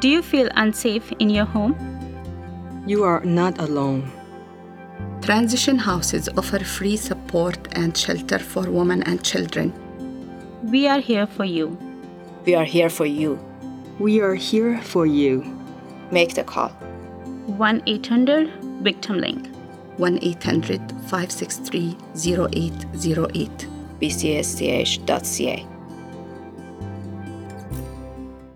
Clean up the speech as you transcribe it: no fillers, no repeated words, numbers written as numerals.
Do you feel unsafe in your home? You are not alone. Transition houses offer free support and shelter for women and children. We are here for you. We are here for you. We are here for you. Make the call. 1-800-VICTIM-LINK. 1-800-563-0808. bcsth.ca